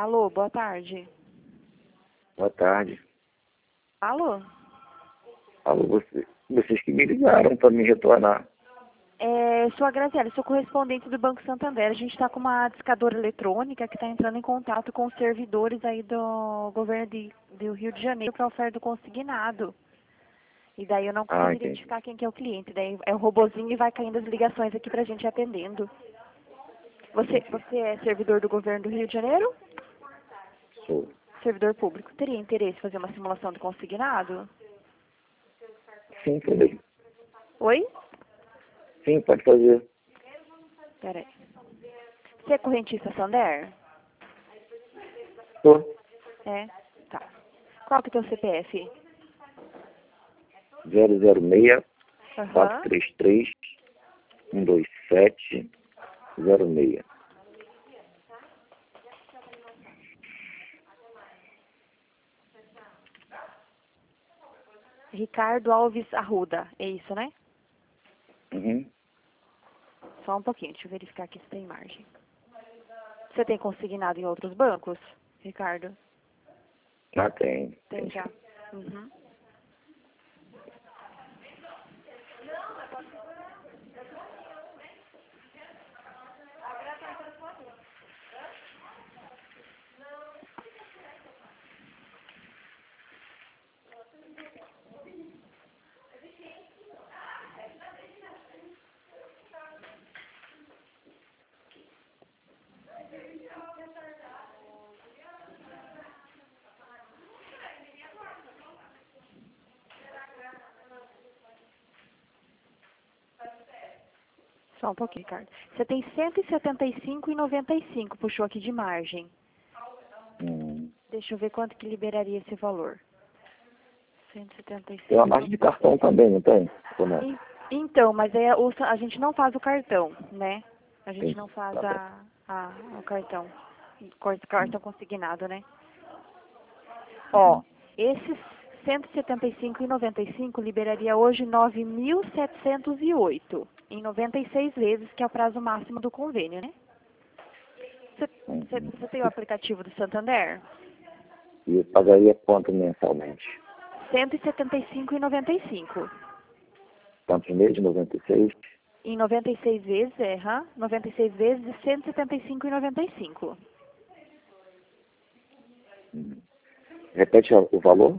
Alô, boa tarde. Boa tarde. Alô? Alô, vocês que me ligaram para me retornar. Eu sou a Graziela, sou correspondente do Banco Santander. A gente está com uma discadora eletrônica que está entrando em contato com os servidores aí do governo do Rio de Janeiro para oferta do consignado. E daí eu não consigo Entendi. identificar quem que é o cliente. Daí é o robozinho e vai caindo as ligações aqui para a gente atendendo. Você é servidor do governo do Rio de Janeiro? Sou. Servidor público. Teria interesse em fazer uma simulação do consignado? Sim, falei. Oi? Sim, pode fazer. Peraí. Você é correntista Santander? Sou. É? Tá. Qual que é o teu CPF? 006 Aham. 433 127 06. Ricardo Alves Arruda. É isso, né? Uhum. Só um pouquinho. Deixa eu verificar aqui se tem margem. Você tem consignado em outros bancos, Ricardo? Ah, tem. Tem já. Uhum. Só um pouquinho, Ricardo. Você tem 175,95, puxou aqui de margem. Deixa eu ver quanto que liberaria esse valor. 175. Tem uma margem de cartão também, não tem? Ou não? Então, mas a gente não faz o cartão, né? A gente Sim. não faz Tá o cartão. Cartão consignado, né? Ó, esses 175,95 liberaria hoje 9.708 em 96 vezes, que é o prazo máximo do convênio, né? Você tem o aplicativo do Santander? E eu pagaria quanto mensalmente? 175,95. Quantos meses? 96? Em 96 vezes, 96 vezes de 175,95. Repete o valor?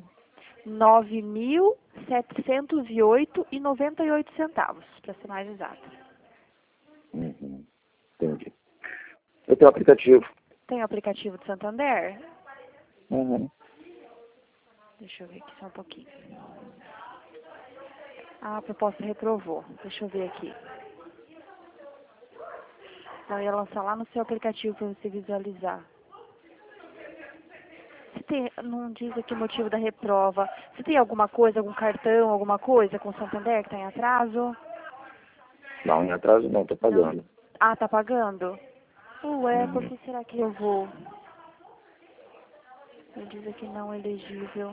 9.708,98 para ser mais exato. Uhum. Entendi. Eu tenho o aplicativo. Tem o aplicativo do Santander? Uhum. Deixa eu ver aqui só um pouquinho. A proposta reprovou. Deixa eu ver aqui. Eu ia lançar lá no seu aplicativo para você visualizar. Não diz aqui o motivo da reprova. Você tem alguma coisa, algum cartão, alguma coisa com o Santander que está em atraso? Não, em atraso não, tô pagando. Ah, tá pagando? Ué, por que será que eu vou? Ele diz aqui não elegível.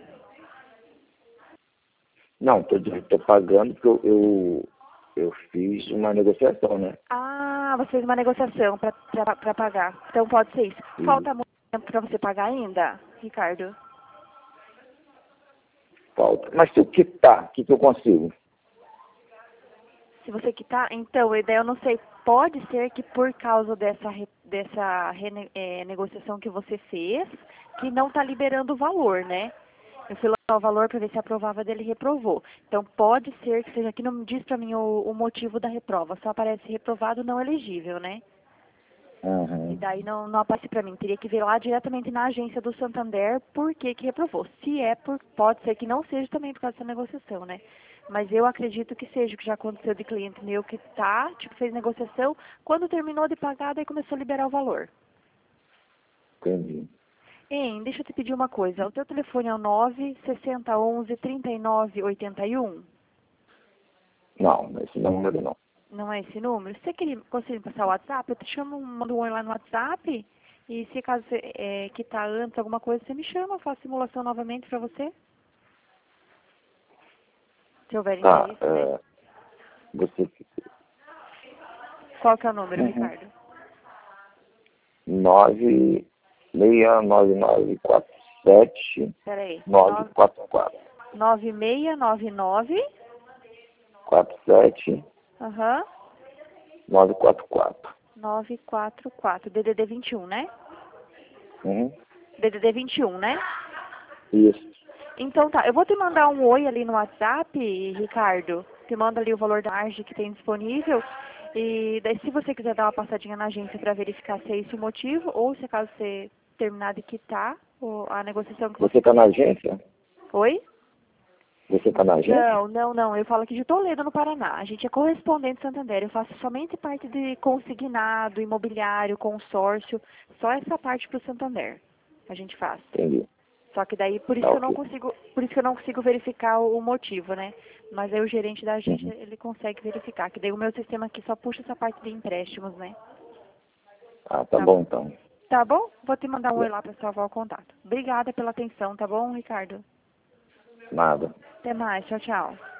Não, tô pagando porque eu fiz uma negociação, né? Ah, você fez uma negociação para pagar. Então pode ser isso. E Falta muito tempo para você pagar ainda, Ricardo? falta. Mas se eu quitar, o que eu consigo? Se você quitar, então, a ideia eu não sei. Pode ser que por causa dessa negociação que você fez, que não está liberando o valor, né? Eu fui lançar o valor para ver se aprovava dele e reprovou. Então pode ser que seja, aqui não diz para mim o motivo da reprova, só aparece reprovado não elegível, né? E Uhum. daí não aparece para mim. Teria que ver lá diretamente na agência do Santander por que reprovou. Se é pode ser que não seja também por causa dessa negociação, né? Mas eu acredito que seja, o que já aconteceu de cliente meu que fez negociação, quando terminou de pagar, daí começou a liberar o valor. Entendi. Hein, deixa eu te pedir uma coisa. O teu telefone é o 96011 3981? Não, esse número não. Não é esse número? Você consegue me passar o WhatsApp? Eu te chamo, mando um oi lá no WhatsApp. E se caso você quitar antes alguma coisa, você me chama, eu faço simulação novamente para você. Se houver Tá, interesse, né? você... Qual que é o número, Uhum. Ricardo? 9 69947 Peraí. 944 9699. 47 Aham. 944. 944. DDD 21, né? Uhum. DDD 21, né? Isso. Então tá, eu vou te mandar um oi ali no WhatsApp, Ricardo. Te mando ali o valor da margem que tem disponível. E daí se você quiser dar uma passadinha na agência para verificar se é esse o motivo, ou se caso você terminar de quitar a negociação que Você está na agência? Oi? Você está na agência? Não. Eu falo aqui de Toledo, no Paraná. A gente é correspondente Santander. Eu faço somente parte de consignado, imobiliário, consórcio. Só essa parte para o Santander a gente faz. Entendi. Só que daí, por isso Tá que eu não ok. consigo, por isso que eu não consigo verificar o motivo, né? Mas aí o gerente da agência, Uhum. ele consegue verificar. Que daí o meu sistema aqui só puxa essa parte de empréstimos, né? Ah, tá Tá, bom então. tá bom? Vou te mandar um oi lá para salvar o contato. Obrigada pela atenção, tá bom, Ricardo? Nada. Até mais. Tchau, tchau.